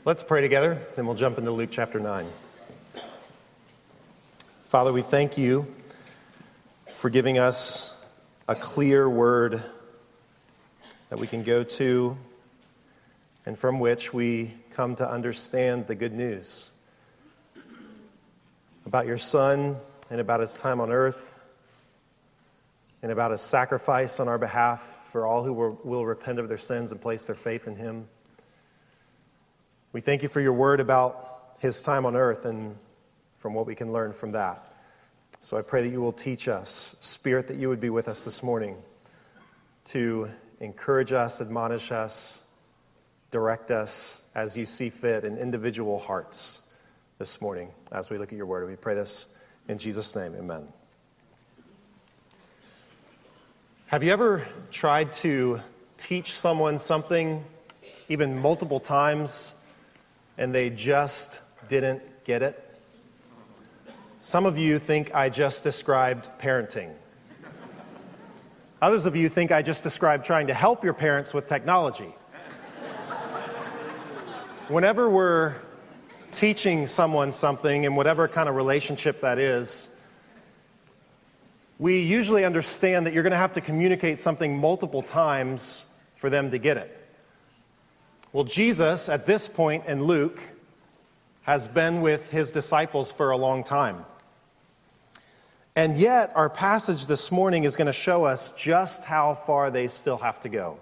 Let's pray together, then we'll jump into Luke chapter 9. Father, we thank you for giving us a clear word that we can go to and from which we come to understand the good news about your Son and about his time on earth and about his sacrifice on our behalf for all who will repent of their sins and place their faith in him. We thank you for your word about his time on earth and from what we can learn from that. So I pray that you will teach us, Spirit, that you would be with us this morning to encourage us, admonish us, direct us as you see fit in individual hearts this morning as we look at your word. We pray this in Jesus' name, amen. Have you ever tried to teach someone something even multiple times and they just didn't get it? Some of you think I just described parenting. Others of you think I just described trying to help your parents with technology. Whenever we're teaching someone something, in whatever kind of relationship that is, we usually understand that you're going to have to communicate something multiple times for them to get it. Well, Jesus, at this point in Luke, has been with his disciples for a long time. And yet, our passage this morning is going to show us just how far they still have to go.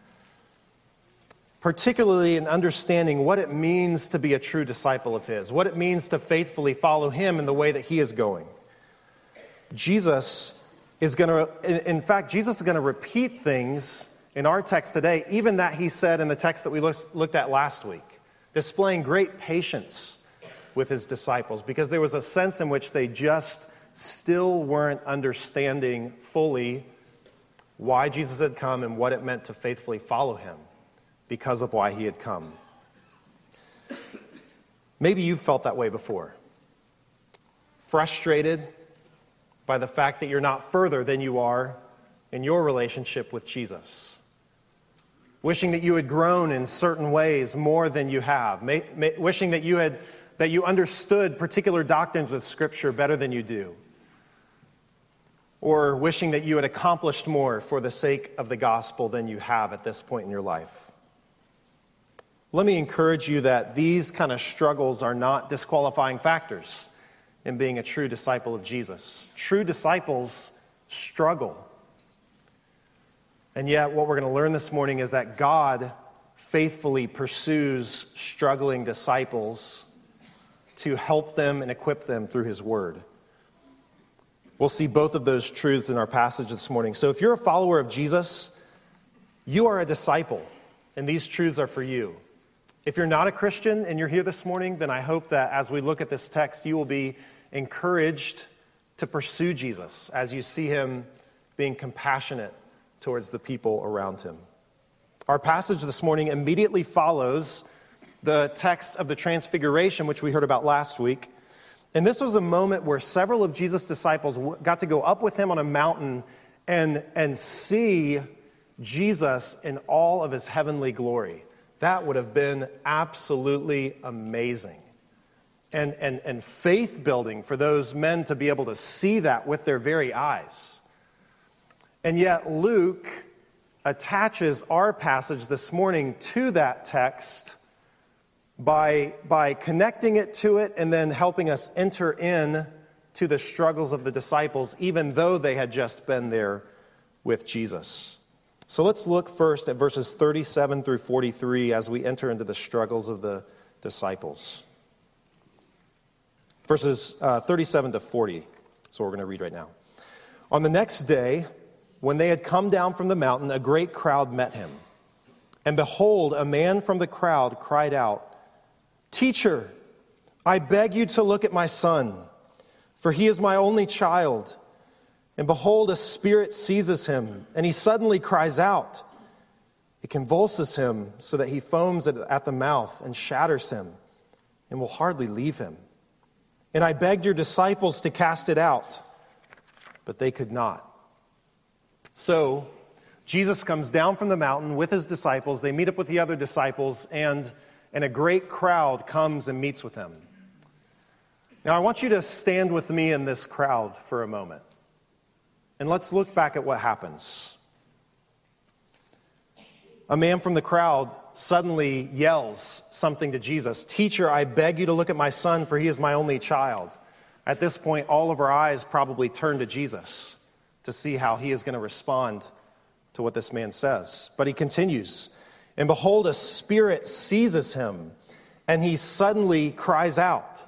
Particularly in understanding what it means to be a true disciple of his, what it means to faithfully follow him in the way that he is going. Jesus is going to repeat things in our text today, even that he said in the text that we looked at last week, displaying great patience with his disciples, because there was a sense in which they just still weren't understanding fully why Jesus had come and what it meant to faithfully follow him because of why he had come. Maybe you've felt that way before. Frustrated by the fact that you're not further than you are in your relationship with Jesus. Wishing that you had grown in certain ways more than you have. Wishing that you understood particular doctrines of Scripture better than you do. Or wishing that you had accomplished more for the sake of the gospel than you have at this point in your life. Let me encourage you that these kind of struggles are not disqualifying factors in being a true disciple of Jesus. True disciples struggle. And yet, what we're going to learn this morning is that God faithfully pursues struggling disciples to help them and equip them through his word. We'll see both of those truths in our passage this morning. So if you're a follower of Jesus, you are a disciple, and these truths are for you. If you're not a Christian and you're here this morning, then I hope that as we look at this text, you will be encouraged to pursue Jesus as you see him being compassionate towards the people around him. Our passage this morning immediately follows the text of the Transfiguration, which we heard about last week. And this was a moment where several of Jesus' disciples got to go up with him on a mountain and see Jesus in all of his heavenly glory. That would have been absolutely amazing. And faith building for those men to be able to see that with their very eyes. And yet Luke attaches our passage this morning to that text by connecting it to it and then helping us enter in to the struggles of the disciples, even though they had just been there with Jesus. So let's look first at verses 37 through 43 as we enter into the struggles of the disciples. Verses 37 to 40. That's what we're going to read right now. On the next day, when they had come down from the mountain, a great crowd met him. And behold, a man from the crowd cried out, "Teacher, I beg you to look at my son, for he is my only child. And behold, a spirit seizes him, and he suddenly cries out. It convulses him so that he foams at the mouth and shatters him and will hardly leave him. And I begged your disciples to cast it out, but they could not." So Jesus comes down from the mountain with his disciples. They meet up with the other disciples, and and a great crowd comes and meets with him. Now, I want you to stand with me in this crowd for a moment. And let's look back at what happens. A man from the crowd suddenly yells something to Jesus. "Teacher, I beg you to look at my son, for he is my only child." At this point, all of our eyes probably turn to Jesus to see how he is going to respond to what this man says. But he continues, "And behold, a spirit seizes him, and he suddenly cries out."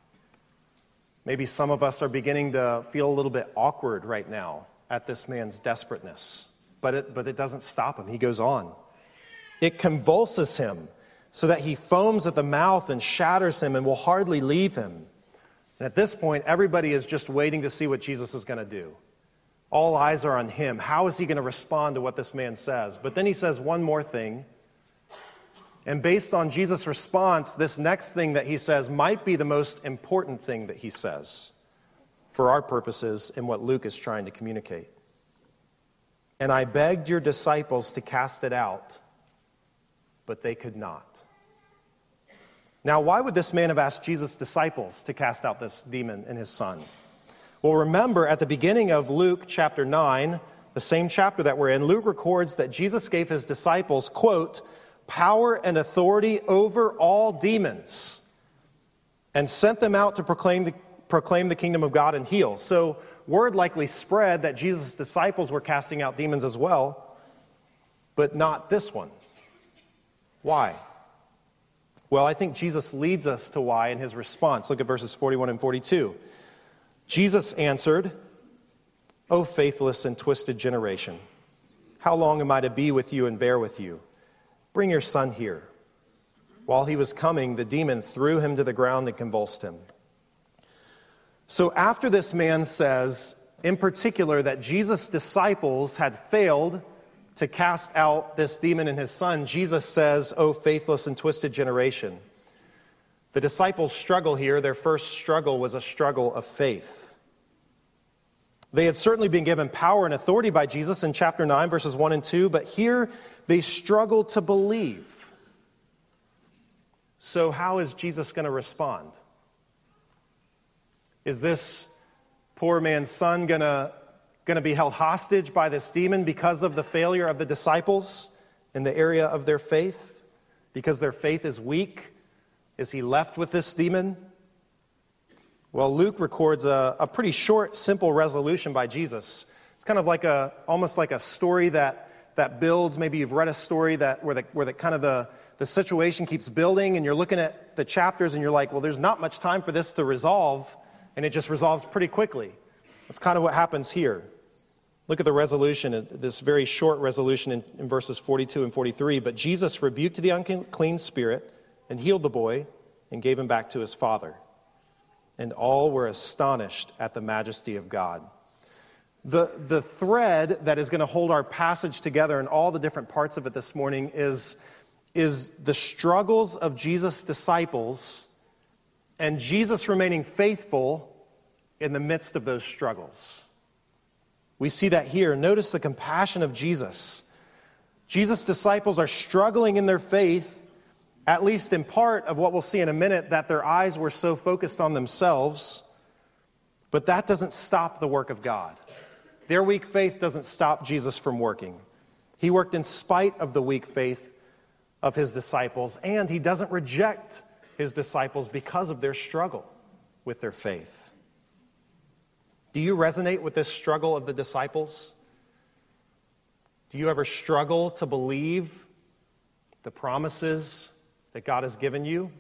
Maybe some of us are beginning to feel a little bit awkward right now at this man's desperateness. But it doesn't stop him. He goes on. "It convulses him so that he foams at the mouth and shatters him and will hardly leave him." And at this point, everybody is just waiting to see what Jesus is going to do. All eyes are on him. How is he going to respond to what this man says? But then he says one more thing. And based on Jesus' response, this next thing that he says might be the most important thing that he says for our purposes in what Luke is trying to communicate. "And I begged your disciples to cast it out, but they could not." Now, why would this man have asked Jesus' disciples to cast out this demon in his son? Well, remember at the beginning of Luke chapter 9, the same chapter that we're in, Luke records that Jesus gave his disciples, quote, "power and authority over all demons," and sent them out to proclaim the kingdom of God and heal. So word likely spread that Jesus' disciples were casting out demons as well, but not this one. Why? Well, I think Jesus leads us to why in his response. Look at verses 41 and 42. Jesus answered, "O faithless and twisted generation, how long am I to be with you and bear with you? Bring your son here." While he was coming, the demon threw him to the ground and convulsed him. So after this man says, in particular, that Jesus' disciples had failed to cast out this demon in his son, Jesus says, "O faithless and twisted generation." The disciples' struggle here, their first struggle, was a struggle of faith. They had certainly been given power and authority by Jesus in chapter 9, verses 1 and 2, but here they struggled to believe. So how is Jesus going to respond? Is this poor man's son going to be held hostage by this demon because of the failure of the disciples in the area of their faith? Because their faith is weak? Is he left with this demon? Well, Luke records a pretty short, simple resolution by Jesus. It's kind of like almost like a story that builds. Maybe you've read a story where the situation keeps building, and you're looking at the chapters and you're like, well, there's not much time for this to resolve, and it just resolves pretty quickly. That's kind of what happens here. Look at the resolution, this very short resolution in verses 42 and 43. "But Jesus rebuked the unclean spirit and healed the boy and gave him back to his father. And all were astonished at the majesty of God." The thread that is going to hold our passage together and all the different parts of it this morning is the struggles of Jesus' disciples and Jesus remaining faithful in the midst of those struggles. We see that here. Notice the compassion of Jesus. Jesus' disciples are struggling in their faith, at least in part of what we'll see in a minute, that their eyes were so focused on themselves. But that doesn't stop the work of God. Their weak faith doesn't stop Jesus from working. He worked in spite of the weak faith of his disciples, and he doesn't reject his disciples because of their struggle with their faith. Do you resonate with this struggle of the disciples? Do you ever struggle to believe the promises that God has given you?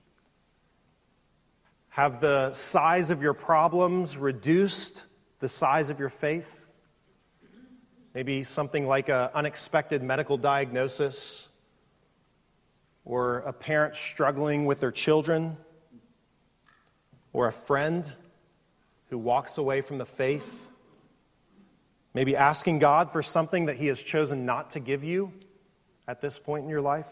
Have the size of your problems reduced the size of your faith? Maybe something like an unexpected medical diagnosis, or a parent struggling with their children, or a friend who walks away from the faith. Maybe asking God for something that he has chosen not to give you at this point in your life,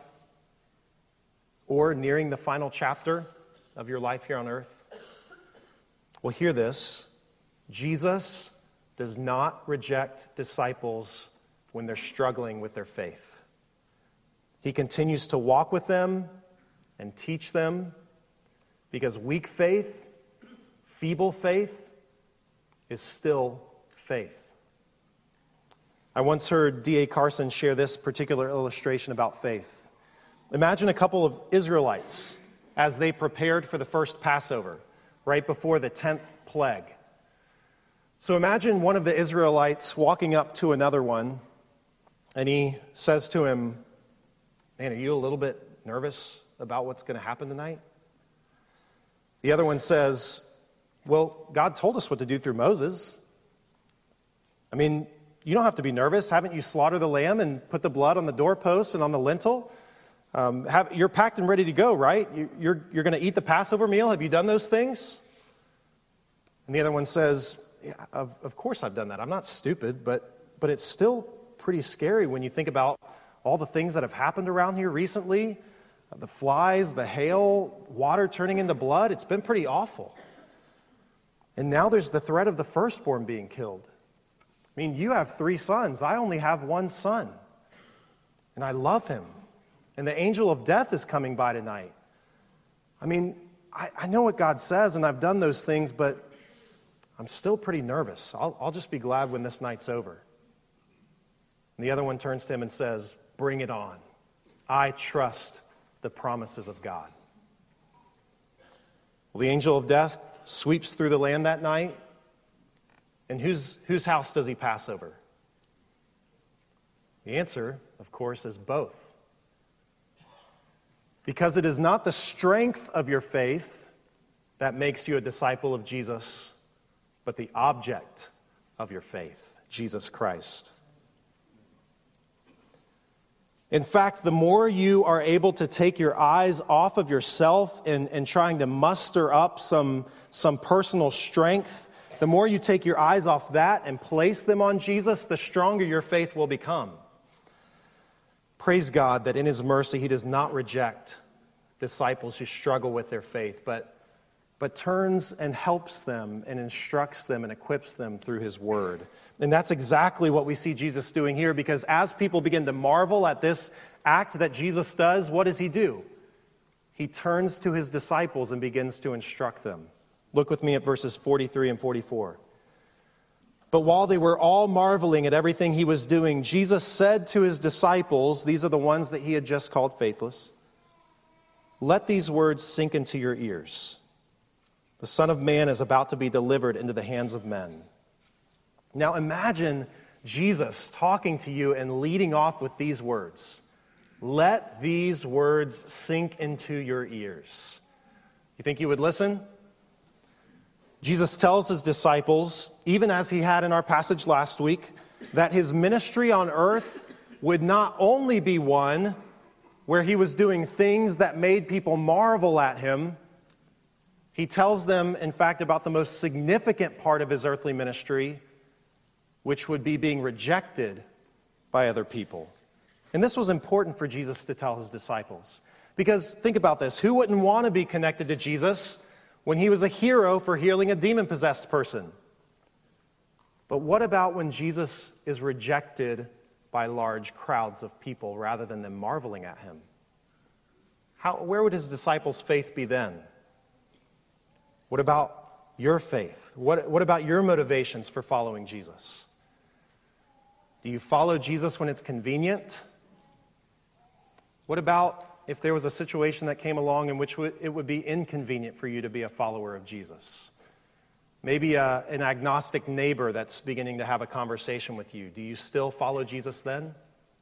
or nearing the final chapter of your life here on earth. Well, hear this. Jesus does not reject disciples when they're struggling with their faith. He continues to walk with them and teach them, because weak faith, feeble faith, is still faith. I once heard D.A. Carson share this particular illustration about faith. Imagine a couple of Israelites as they prepared for the first Passover, right before the 10th plague. So imagine one of the Israelites walking up to another one, and he says to him, "Man, are you a little bit nervous about what's going to happen tonight?" The other one says, "Well, God told us what to do through Moses. I mean, you don't have to be nervous. Haven't you slaughtered the lamb and put the blood on the doorpost and on the lintel? You're packed and ready to go, right? You're going to eat the Passover meal. Have you done those things?" And the other one says, "Yeah, of course I've done that. I'm not stupid, but it's still pretty scary when you think about all the things that have happened around here recently. The flies, the hail, water turning into blood. It's been pretty awful. And now there's the threat of the firstborn being killed. I mean, you have 3 sons. I only have 1 son. And I love him. And the angel of death is coming by tonight. I mean, I know what God says, and I've done those things, but I'm still pretty nervous. I'll just be glad when this night's over." And the other one turns to him and says, "Bring it on. I trust the promises of God." Well, the angel of death sweeps through the land that night, and whose house does he pass over? The answer, of course, is both. Because it is not the strength of your faith that makes you a disciple of Jesus, but the object of your faith, Jesus Christ. In fact, the more you are able to take your eyes off of yourself and trying to muster up some personal strength, the more you take your eyes off that and place them on Jesus, the stronger your faith will become. Praise God that in His mercy He does not reject disciples who struggle with their faith, but turns and helps them and instructs them and equips them through His Word. And that's exactly what we see Jesus doing here, because as people begin to marvel at this act that Jesus does, what does He do? He turns to His disciples and begins to instruct them. Look with me at verses 43 and 44. "But while they were all marveling at everything He was doing, Jesus said to His disciples," these are the ones that He had just called faithless, "Let these words sink into your ears. The Son of Man is about to be delivered into the hands of men." Now imagine Jesus talking to you and leading off with these words. Let these words sink into your ears. You think you would listen? Jesus tells His disciples, even as He had in our passage last week, that His ministry on earth would not only be one where He was doing things that made people marvel at Him. He tells them, in fact, about the most significant part of His earthly ministry, which would be being rejected by other people. And this was important for Jesus to tell His disciples. Because think about this, who wouldn't want to be connected to Jesus when He was a hero for healing a demon-possessed person? But what about when Jesus is rejected by large crowds of people rather than them marveling at Him? Where would His disciples' faith be then? What about your faith? What about your motivations for following Jesus? Do you follow Jesus when it's convenient? What about if there was a situation that came along in which it would be inconvenient for you to be a follower of Jesus? Maybe an agnostic neighbor that's beginning to have a conversation with you. Do you still follow Jesus then?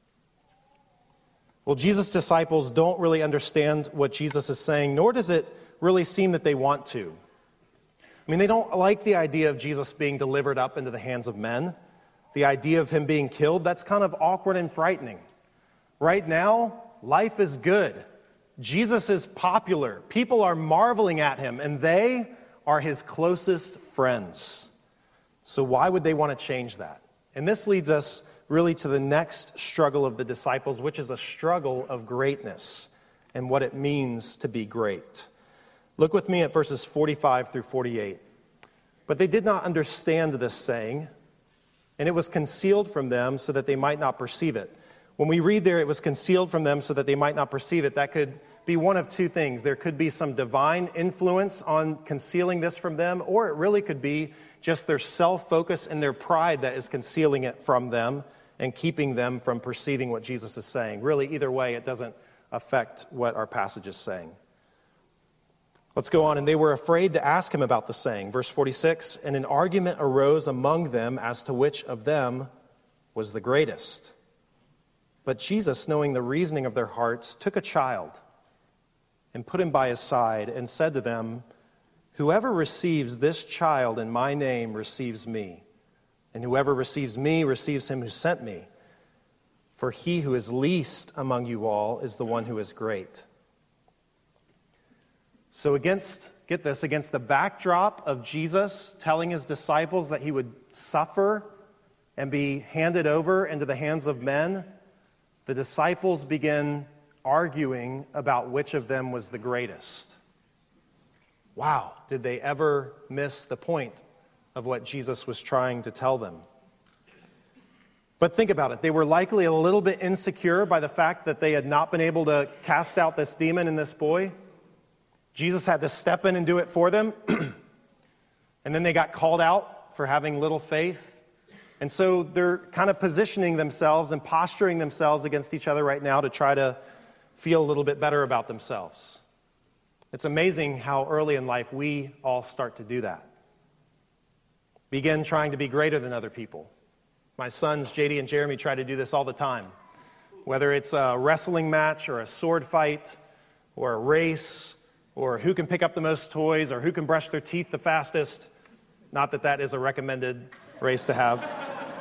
Well, Jesus' disciples don't really understand what Jesus is saying, nor does it really seem that they want to. I mean, they don't like the idea of Jesus being delivered up into the hands of men. The idea of Him being killed, that's kind of awkward and frightening. Right now, life is good. Jesus is popular. People are marveling at Him, and they are His closest friends. So why would they want to change that? And this leads us really to the next struggle of the disciples, which is a struggle of greatness and what it means to be great. Look with me at verses 45 through 48. "But they did not understand this saying, and it was concealed from them so that they might not perceive it." When we read there, it was concealed from them so that they might not perceive it, that could be one of two things. There could be some divine influence on concealing this from them, or it really could be just their self-focus and their pride that is concealing it from them and keeping them from perceiving what Jesus is saying. Really, either way, it doesn't affect what our passage is saying. Let's go on. And they were afraid to ask him about the saying. Verse 46, and an argument arose among them as to which of them was the greatest. But Jesus, knowing the reasoning of their hearts, took a child and put him by his side and said to them, whoever receives this child in my name receives me, and whoever receives me receives him who sent me. For he who is least among you all is the one who is great. So against the backdrop of Jesus telling his disciples that he would suffer and be handed over into the hands of men, the disciples begin arguing about which of them was the greatest. Wow, did they ever miss the point of what Jesus was trying to tell them? But think about it. They were likely a little bit insecure by the fact that they had not been able to cast out this demon in this boy. Jesus had to step in and do it for them. And then they got called out for having little faith. And so they're kind of positioning themselves and posturing themselves against each other right now to try to feel a little bit better about themselves. It's amazing how early in life we all start to do that. Begin trying to be greater than other people. My sons, JD and Jeremy, try to do this all the time. Whether it's a wrestling match or a sword fight or a race or who can pick up the most toys or who can brush their teeth the fastest. Not that that is a recommended race to have.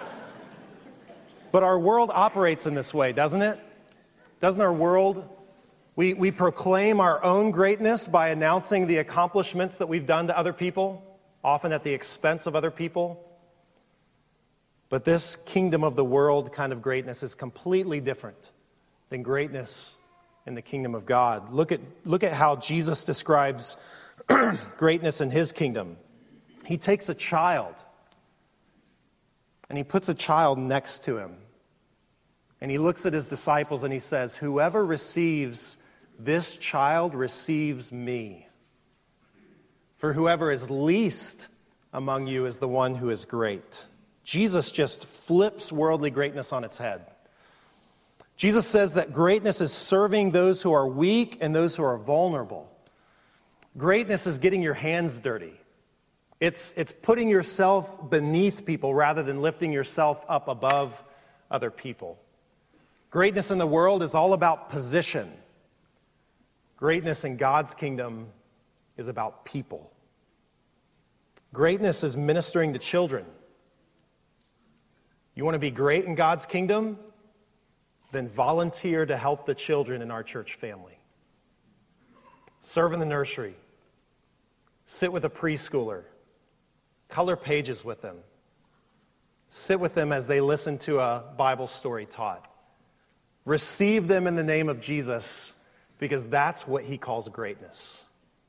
But our world operates in this way, doesn't it? Doesn't our world? We proclaim our own greatness by announcing the accomplishments that we've done to other people, often at the expense of other people. But this kingdom of the world kind of greatness is completely different than greatness in the kingdom of God. Look at how Jesus describes greatness in his kingdom. He takes a child and he puts a child next to him. And he looks at his disciples and he says, whoever receives this child receives me. For whoever is least among you is the one who is great. Jesus just flips worldly greatness on its head. Jesus says that greatness is serving those who are weak and those who are vulnerable. Greatness is getting your hands dirty. It's putting yourself beneath people rather than lifting yourself up above other people. Greatness in the world is all about position. Greatness in God's kingdom is about people. Greatness is ministering to children. You want to be great in God's kingdom? Then volunteer to help the children in our church family. Serve in the nursery. Sit with a preschooler. Color pages with them. Sit with them as they listen to a Bible story taught. Receive them in the name of Jesus, because that's what he calls greatness.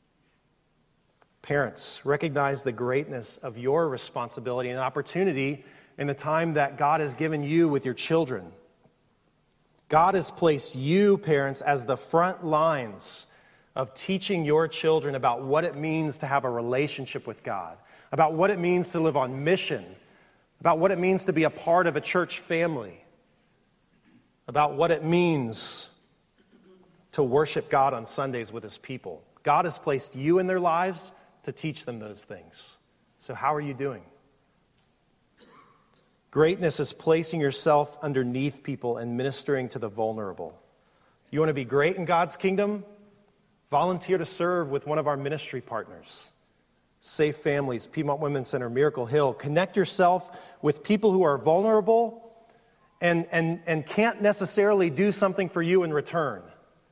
Parents, recognize the greatness of your responsibility and opportunity in the time that God has given you with your children. God has placed you, parents, as the front lines of teaching your children about what it means to have a relationship with God, about what it means to live on mission, about what it means to be a part of a church family, about what it means to worship God on Sundays with his people. God has placed you in their lives to teach them those things. So how are you doing? Greatness is placing yourself underneath people and ministering to the vulnerable. You want to be great in God's kingdom? Volunteer to serve with one of our ministry partners. Safe Families, Piedmont Women's Center, Miracle Hill. Connect yourself with people who are vulnerable and can't necessarily do something for you in return.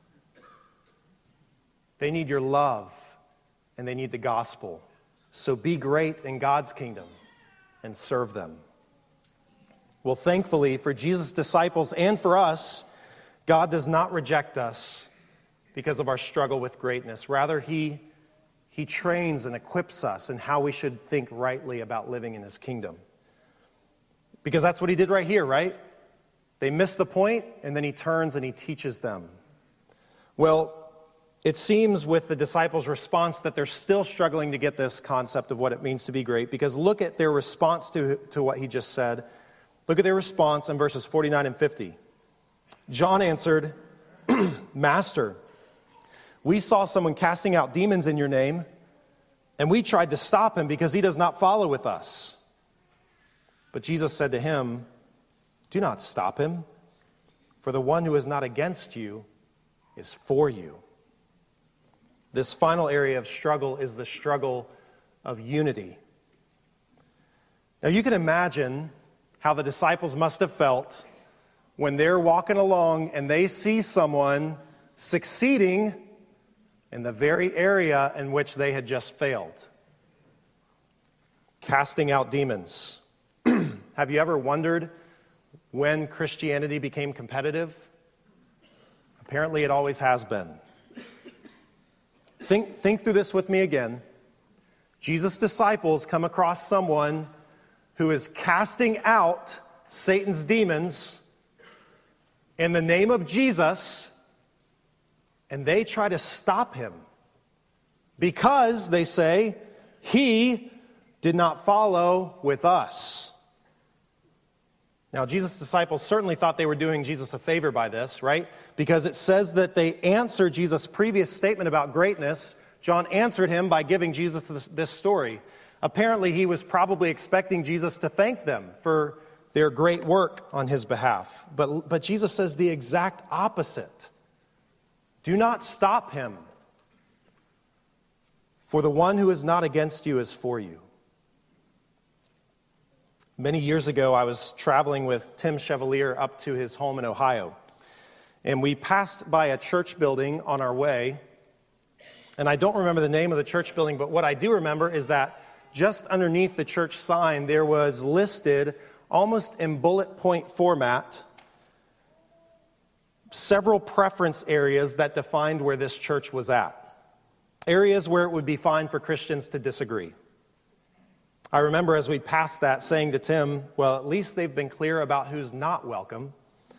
They need your love and they need the gospel. So be great in God's kingdom and serve them. Well, thankfully for Jesus' disciples and for us, God does not reject us because of our struggle with greatness. Rather, He trains and equips us in how we should think rightly about living in His kingdom. Because that's what He did right here, right? They miss the point, and then He turns and He teaches them. Well, it seems with the disciples' response that they're still struggling to get this concept of what it means to be great, because look at their response to what he just said. Look at their response in verses 49 and 50. John answered, Master, we saw someone casting out demons in your name, and we tried to stop him because he does not follow with us. But Jesus said to him, do not stop him, for the one who is not against you is for you. This final area of struggle is the struggle of unity. Now you can imagine how the disciples must have felt when they're walking along and they see someone succeeding in the very area in which they had just failed. Casting out demons. Have you ever wondered when Christianity became competitive? Apparently it always has been. Think through this with me again. Jesus' disciples come across someone who is casting out Satan's demons in the name of Jesus, and they try to stop him because, they say, he did not follow with us. Now, Jesus' disciples certainly thought they were doing Jesus a favor by this, right? Because it says that they answered Jesus' previous statement about greatness. John answered him by giving Jesus this story. Apparently, he was probably expecting Jesus to thank them for their great work on his behalf. But Jesus says the exact opposite. Do not stop him, for the one who is not against you is for you. Many years ago, I was traveling with Tim Chevalier up to his home in Ohio. And we passed by a church building on our way. And I don't remember the name of the church building, but what I do remember is that just underneath the church sign, there was listed, almost in bullet point format, several preference areas that defined where this church was at. Areas where it would be fine for Christians to disagree. I remember as we passed that saying to Tim, well, at least they've been clear about who's not welcome.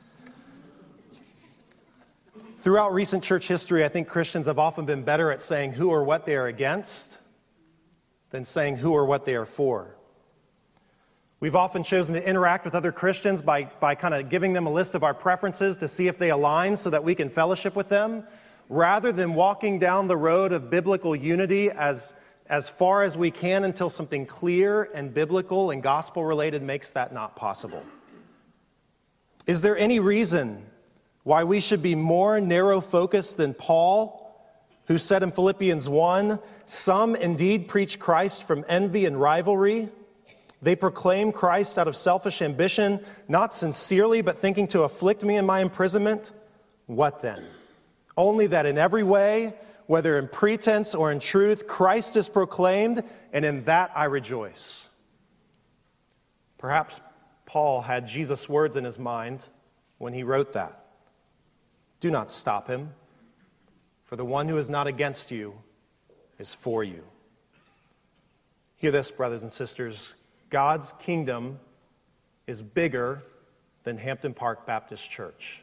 Throughout recent church history, I think Christians have often been better at saying who or what they are against than saying who or what they are for. We've often chosen to interact with other Christians by kind of giving them a list of our preferences to see if they align so that we can fellowship with them, rather than walking down the road of biblical unity as far as we can until something clear and biblical and gospel-related makes that not possible. Is there any reason why we should be more narrow-focused than Paul, who said in Philippians 1, some indeed preach Christ from envy and rivalry. They proclaim Christ out of selfish ambition, not sincerely, but thinking to afflict me in my imprisonment? What then? Only that in every way, whether in pretense or in truth, Christ is proclaimed, and in that I rejoice. Perhaps Paul had Jesus' words in his mind when he wrote that. Do not stop him, for the one who is not against you is for you. Hear this, brothers and sisters. God's kingdom is bigger than Hampton Park Baptist Church.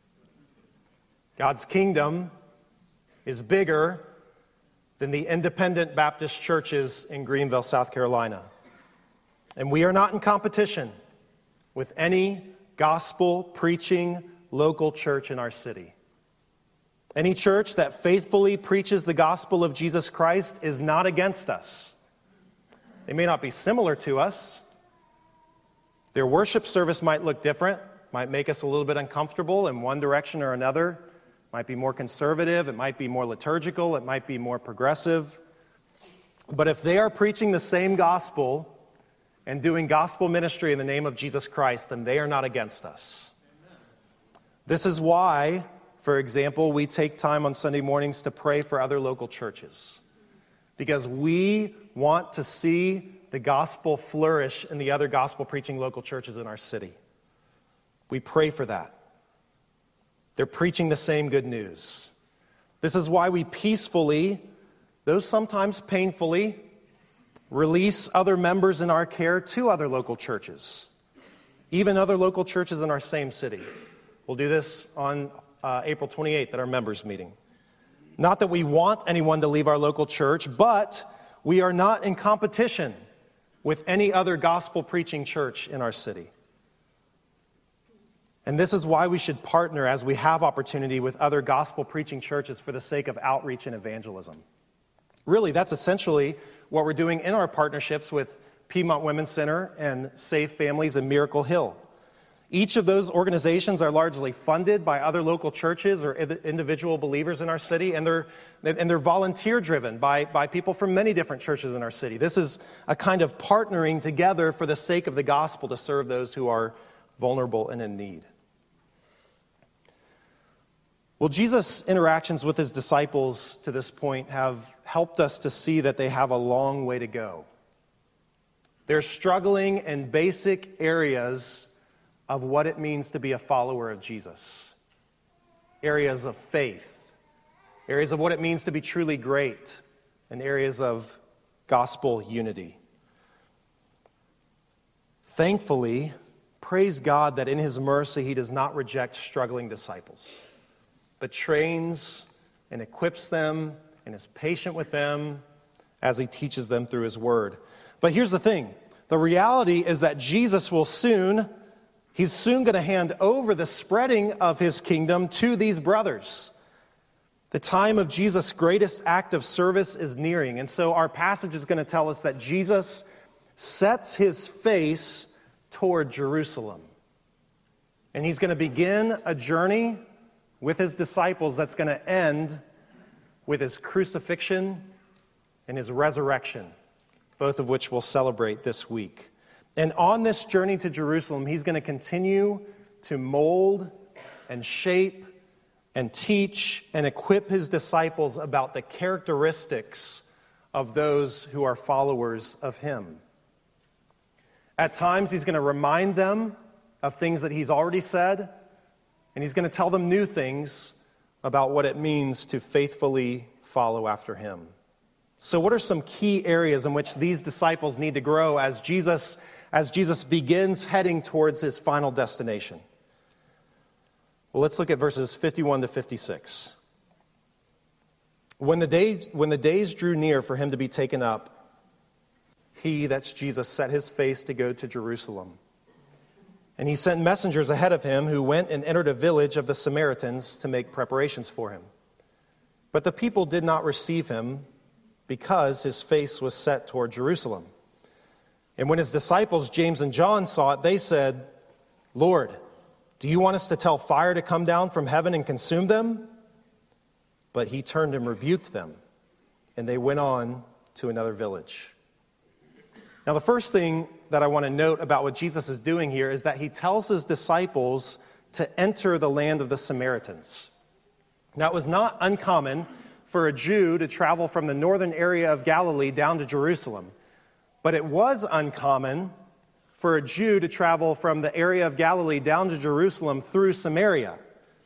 God's kingdom is bigger than the independent Baptist churches in Greenville, South Carolina. And we are not in competition with any gospel-preaching local church in our city. Any church that faithfully preaches the gospel of Jesus Christ is not against us. They may not be similar to us. Their worship service might look different, might make us a little bit uncomfortable in one direction or another. Might be more conservative, it might be more liturgical, it might be more progressive. But if they are preaching the same gospel and doing gospel ministry in the name of Jesus Christ, then they are not against us. Amen. This is why, for example, we take time on Sunday mornings to pray for other local churches. Because we want to see the gospel flourish in the other gospel-preaching local churches in our city. We pray for that. They're preaching the same good news. This is why we peacefully, though sometimes painfully, release other members in our care to other local churches, even other local churches in our same city. We'll do this on April 28th at our members' meeting. Not that we want anyone to leave our local church, but we are not in competition with any other gospel-preaching church in our city. And this is why we should partner as we have opportunity with other gospel-preaching churches for the sake of outreach and evangelism. Really, that's essentially what we're doing in our partnerships with Piedmont Women's Center and Safe Families and Miracle Hill. Each of those organizations are largely funded by other local churches or individual believers in our city, and they're volunteer-driven by people from many different churches in our city. This is a kind of partnering together for the sake of the gospel to serve those who are vulnerable and in need. Well, Jesus' interactions with his disciples to this point have helped us to see that they have a long way to go. They're struggling in basic areas of what it means to be a follower of Jesus. Areas of faith, areas of what it means to be truly great, and areas of gospel unity. Thankfully, praise God that in his mercy he does not reject struggling disciples, but trains and equips them and is patient with them as he teaches them through his word. But here's the thing. The reality is that Jesus will he's soon going to hand over the spreading of his kingdom to these brothers. The time of Jesus' greatest act of service is nearing. And so our passage is going to tell us that Jesus sets his face toward Jerusalem. And he's going to begin a journey with his disciples that's going to end with his crucifixion and his resurrection, both of which we'll celebrate this week. And on this journey to Jerusalem, he's going to continue to mold and shape and teach and equip his disciples about the characteristics of those who are followers of him. At times, he's going to remind them of things that he's already said, and he's going to tell them new things about what it means to faithfully follow after him. So what are some key areas in which these disciples need to grow as Jesus begins heading towards his final destination? Well, let's look at verses 51 to 56. When the days drew near for him to be taken up, he, that's Jesus, set his face to go to Jerusalem. And he sent messengers ahead of him who went and entered a village of the Samaritans to make preparations for him. But the people did not receive him because his face was set toward Jerusalem. And when his disciples, James and John, saw it, they said, "Lord, do you want us to tell fire to come down from heaven and consume them?" But he turned and rebuked them, and they went on to another village. Now, the first thing that I want to note about what Jesus is doing here is that he tells his disciples to enter the land of the Samaritans. Now, it was not uncommon for a Jew to travel from the northern area of Galilee down to Jerusalem. But it was uncommon for a Jew to travel from the area of Galilee down to Jerusalem through Samaria.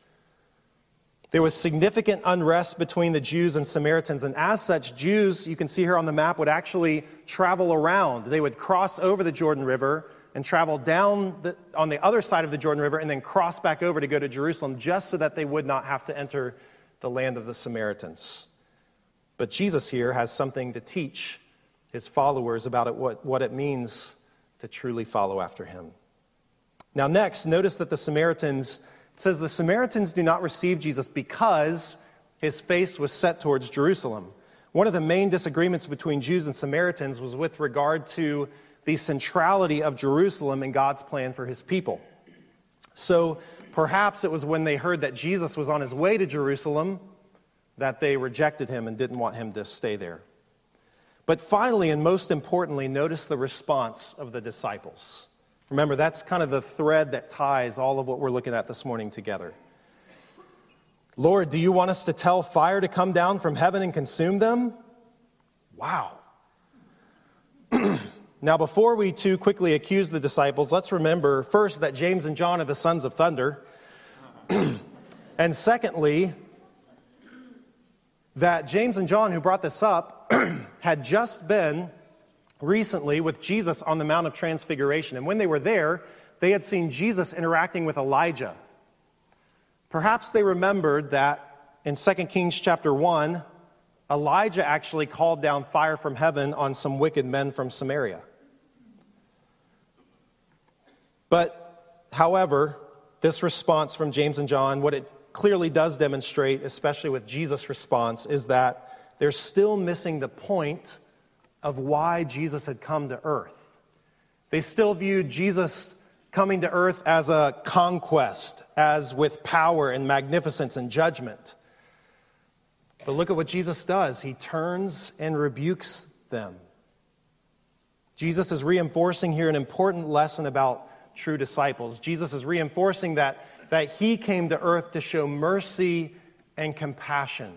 There was significant unrest between the Jews and Samaritans, and as such, Jews, you can see here on the map, would actually travel around. They would cross over the Jordan River and travel down on the other side of the Jordan River and then cross back over to go to Jerusalem just so that they would not have to enter the land of the Samaritans. But Jesus here has something to teach his followers about what it means to truly follow after him. Now next, notice that it says the Samaritans do not receive Jesus because his face was set towards Jerusalem. One of the main disagreements between Jews and Samaritans was with regard to the centrality of Jerusalem in God's plan for his people. So perhaps it was when they heard that Jesus was on his way to Jerusalem that they rejected him and didn't want him to stay there. But finally, and most importantly, notice the response of the disciples. Remember, that's kind of the thread that ties all of what we're looking at this morning together. "Lord, do you want us to tell fire to come down from heaven and consume them?" Wow. Now, before we too quickly accuse the disciples, let's remember first that James and John are the sons of thunder. And secondly, that James and John, who brought this up, had just been recently with Jesus on the Mount of Transfiguration. And when they were there, they had seen Jesus interacting with Elijah. Perhaps they remembered that in 2 Kings chapter 1, Elijah actually called down fire from heaven on some wicked men from Samaria. But, however, this response from James and John, what it clearly does demonstrate, especially with Jesus' response, is that they're still missing the point of why Jesus had come to earth. They still viewed Jesus coming to earth as a conquest, as with power and magnificence and judgment. But look at what Jesus does. He turns and rebukes them. Jesus is reinforcing here an important lesson about true disciples. Jesus is reinforcing that he came to earth to show mercy and compassion.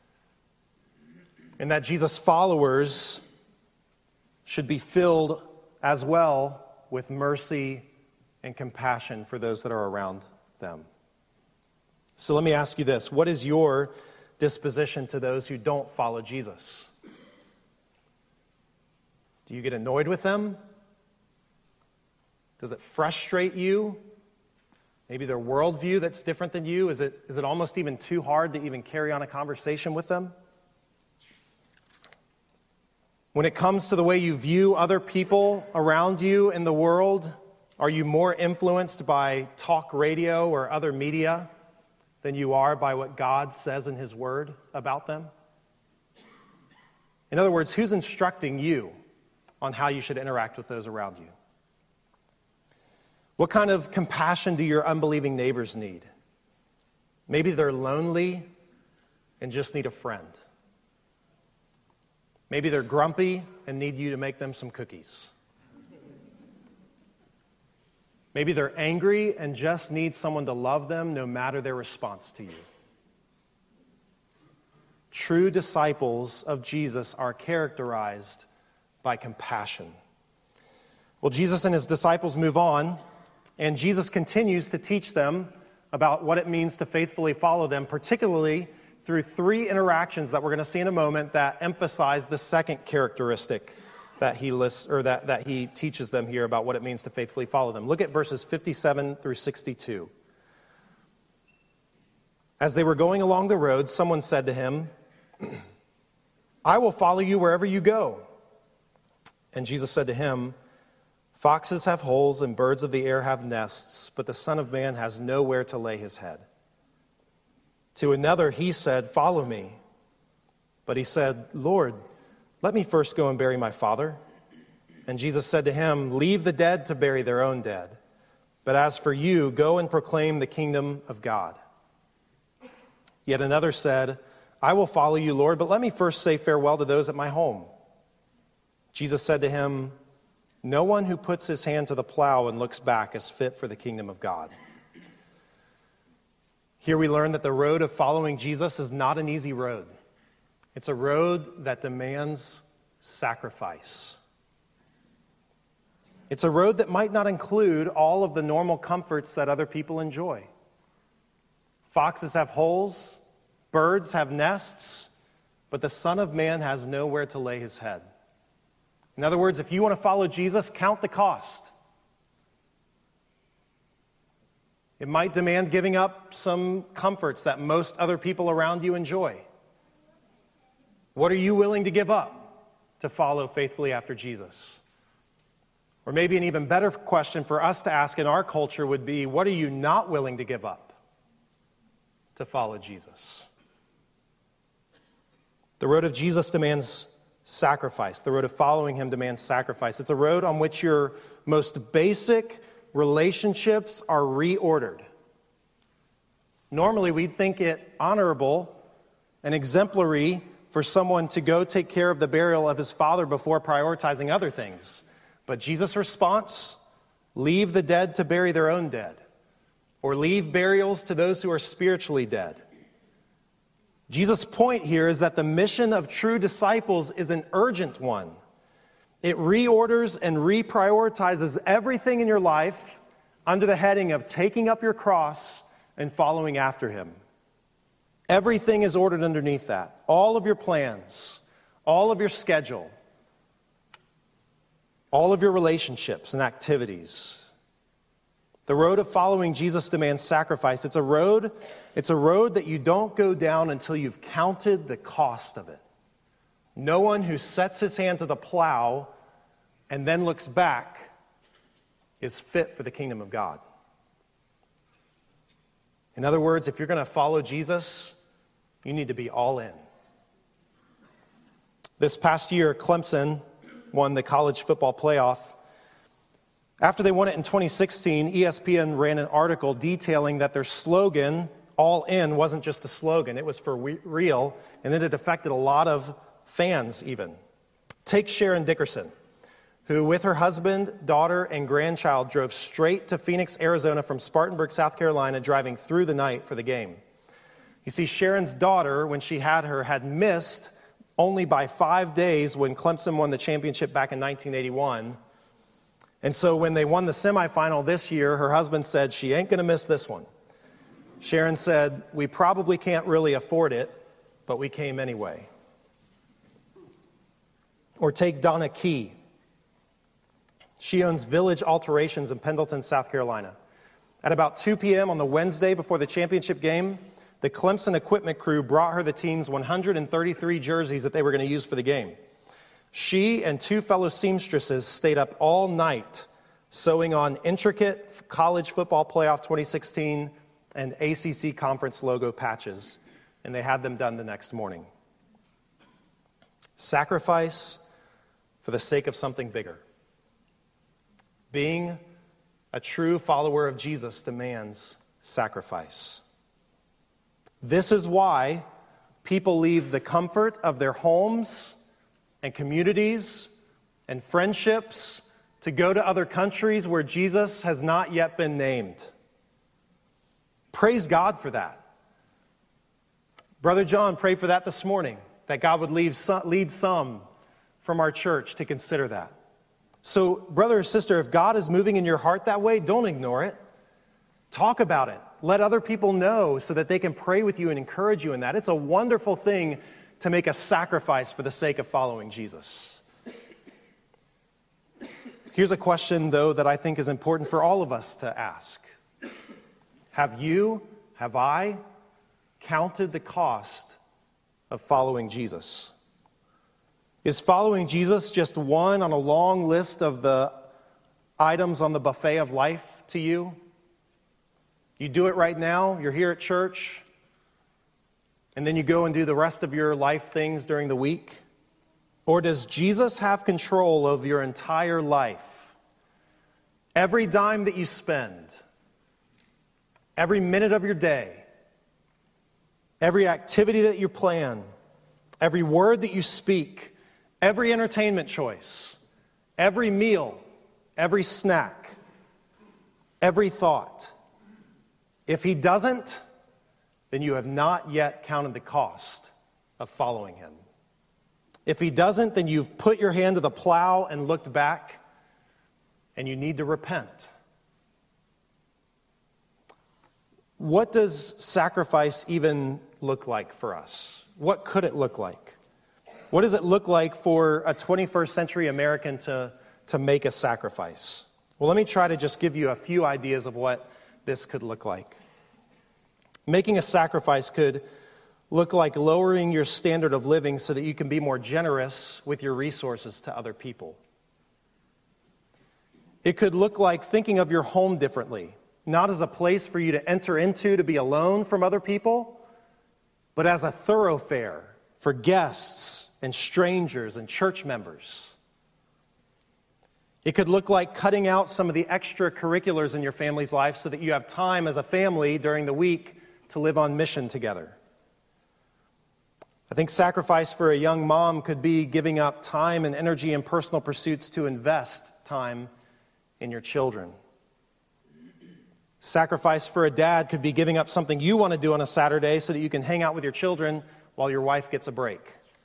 And that Jesus' followers should be filled as well with mercy and compassion for those that are around them. So let me ask you this. What is your disposition to those who don't follow Jesus? Do you get annoyed with them? Does it frustrate you? Maybe their worldview that's different than you? Is it almost even too hard to even carry on a conversation with them? When it comes to the way you view other people around you in the world, are you more influenced by talk radio or other media than you are by what God says in His Word about them? In other words, who's instructing you on how you should interact with those around you? What kind of compassion do your unbelieving neighbors need? Maybe they're lonely and just need a friend. Maybe they're grumpy and need you to make them some cookies. Maybe they're angry and just need someone to love them no matter their response to you. True disciples of Jesus are characterized by compassion. Well, Jesus and His disciples move on, and Jesus continues to teach them about what it means to faithfully follow them, particularly through three interactions that we're going to see in a moment that emphasize the second characteristic that he lists, or that he teaches them here about what it means to faithfully follow them. Look at verses 57 through 62. As they were going along the road, someone said to him, "I will follow you wherever you go." And Jesus said to him, "Foxes have holes and birds of the air have nests, but the Son of Man has nowhere to lay his head." To another he said, "Follow me." But he said, "Lord, let me first go and bury my father." And Jesus said to him, "Leave the dead to bury their own dead. But as for you, go and proclaim the kingdom of God." Yet another said, "I will follow you, Lord, but let me first say farewell to those at my home." Jesus said to him, "No one who puts his hand to the plow and looks back is fit for the kingdom of God." Here we learn that the road of following Jesus is not an easy road. It's a road that demands sacrifice. It's a road that might not include all of the normal comforts that other people enjoy. Foxes have holes, birds have nests, but the Son of Man has nowhere to lay his head. In other words, if you want to follow Jesus, count the cost. It might demand giving up some comforts that most other people around you enjoy. What are you willing to give up to follow faithfully after Jesus? Or maybe an even better question for us to ask in our culture would be, what are you not willing to give up to follow Jesus? The road of Jesus demands sacrifice. The road of following him demands sacrifice. It's a road on which your most basic relationships are reordered. Normally, we'd think it honorable and exemplary for someone to go take care of the burial of his father before prioritizing other things. But Jesus' response, leave the dead to bury their own dead, or leave burials to those who are spiritually dead. Jesus' point here is that the mission of true disciples is an urgent one. It reorders and reprioritizes everything in your life under the heading of taking up your cross and following after him. Everything is ordered underneath that. All of your plans, all of your schedule, all of your relationships and activities. The road of following Jesus demands sacrifice. It's a road that you don't go down until you've counted the cost of it. No one who sets his hand to the plow and then looks back is fit for the kingdom of God. In other words, if you're going to follow Jesus, you need to be all in. This past year, Clemson won the college football playoff. After they won it in 2016, ESPN ran an article detailing that their slogan, All In, wasn't just a slogan. It was for real, and it had affected a lot of fans even. Take Sharon Dickerson, who with her husband, daughter, and grandchild drove straight to Phoenix, Arizona from Spartanburg, South Carolina, driving through the night for the game. You see, Sharon's daughter, when she had her, had missed only by 5 days when Clemson won the championship back in 1981. And so when they won the semifinal this year, her husband said, she ain't going to miss this one. Sharon said, we probably can't really afford it, but we came anyway. Or take Donna Key. She owns Village Alterations in Pendleton, South Carolina. At about 2 p.m. on the Wednesday before the championship game, the Clemson equipment crew brought her the team's 133 jerseys that they were going to use for the game. She and 2 fellow seamstresses stayed up all night sewing on intricate college football playoff 2016 and ACC conference logo patches, and they had them done the next morning. Sacrifice for the sake of something bigger. Being a true follower of Jesus demands sacrifice. This is why people leave the comfort of their homes and communities and friendships to go to other countries where Jesus has not yet been named. Praise God for that. Brother John prayed for that this morning, that God would lead some from our church to consider that. So, brother or sister, if God is moving in your heart that way, don't ignore it. Talk about it. Let other people know so that they can pray with you and encourage you in that. It's a wonderful thing to make a sacrifice for the sake of following Jesus. Here's a question, though, that I think is important for all of us to ask. Have I counted the cost of following Jesus? Is following Jesus just one on a long list of the items on the buffet of life to you? You do it right now, you're here at church, and then you go and do the rest of your life things during the week? Or does Jesus have control of your entire life? Every dime that you spend, every minute of your day, every activity that you plan, every word that you speak, every entertainment choice, every meal, every snack, every thought. If he doesn't, then you have not yet counted the cost of following him. If he doesn't, then you've put your hand to the plow and looked back, and you need to repent. What does sacrifice even look like for us? What could it look like? What does it look like for a 21st century American to make a sacrifice? Well, let me try to just give you a few ideas of what this could look like. Making a sacrifice could look like lowering your standard of living so that you can be more generous with your resources to other people. It could look like thinking of your home differently, not as a place for you to enter into to be alone from other people, but as a thoroughfare for guests and strangers and church members. It could look like cutting out some of the extracurriculars in your family's life so that you have time as a family during the week to live on mission together. I think sacrifice for a young mom could be giving up time and energy in personal pursuits to invest time in your children. Sacrifice for a dad could be giving up something you want to do on a Saturday so that you can hang out with your children while your wife gets a break.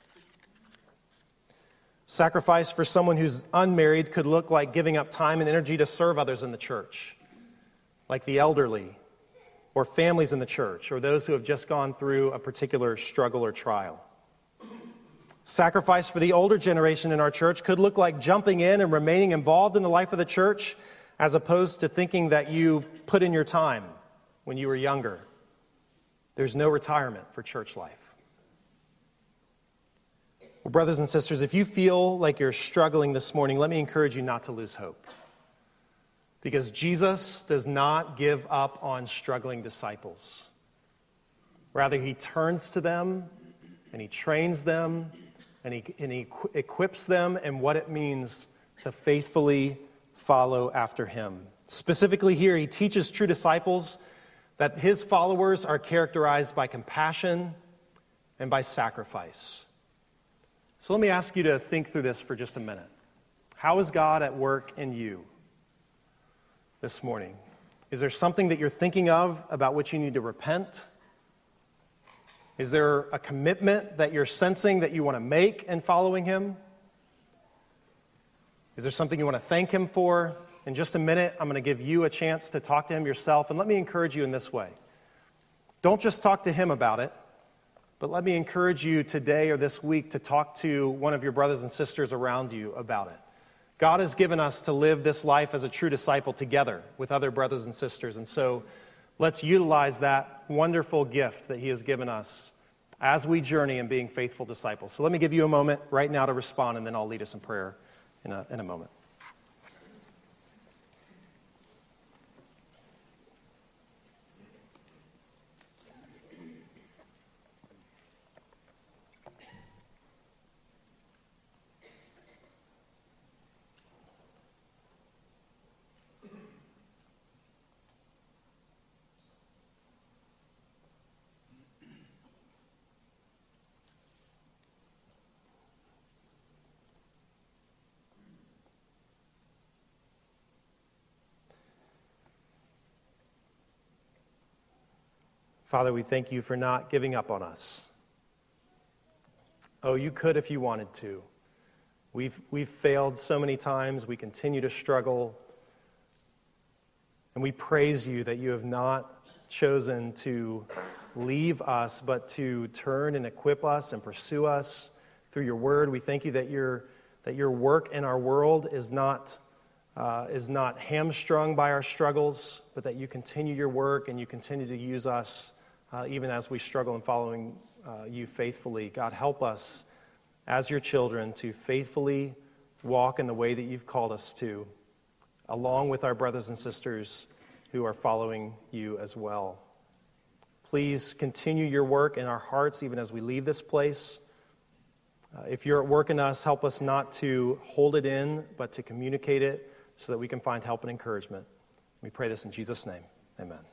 Sacrifice for someone who's unmarried could look like giving up time and energy to serve others in the church, like the elderly, or families in the church, or those who have just gone through a particular struggle or trial. Sacrifice for the older generation in our church could look like jumping in and remaining involved in the life of the church as opposed to thinking that you put in your time when you were younger. There's no retirement for church life. Well, brothers and sisters, if you feel like you're struggling this morning, let me encourage you not to lose hope. Because Jesus does not give up on struggling disciples. Rather, he turns to them and he trains them and he equips them in what it means to faithfully follow after him. Specifically here, he teaches true disciples that his followers are characterized by compassion and by sacrifice. So let me ask you to think through this for just a minute. How is God at work in you this morning? Is there something that you're thinking of about which you need to repent? Is there a commitment that you're sensing that you want to make in following him? Is there something you want to thank him for? In just a minute, I'm going to give you a chance to talk to him yourself. And let me encourage you in this way. Don't just talk to him about it, but let me encourage you today or this week to talk to one of your brothers and sisters around you about it. God has given us to live this life as a true disciple together with other brothers and sisters. And so let's utilize that wonderful gift that he has given us as we journey in being faithful disciples. So let me give you a moment right now to respond, and then I'll lead us in prayer in a moment. Father, we thank you for not giving up on us. Oh, you could if you wanted to. We've failed so many times. We continue to struggle. And we praise you that you have not chosen to leave us, but to turn and equip us and pursue us through your word. We thank you that your work in our world is not hamstrung by our struggles, but that you continue your work and you continue to use us even as we struggle in following you faithfully. God, help us as your children to faithfully walk in the way that you've called us to, along with our brothers and sisters who are following you as well. Please continue your work in our hearts even as we leave this place. If you're at work in us, help us not to hold it in, but to communicate it so that we can find help and encouragement. We pray this in Jesus' name. Amen.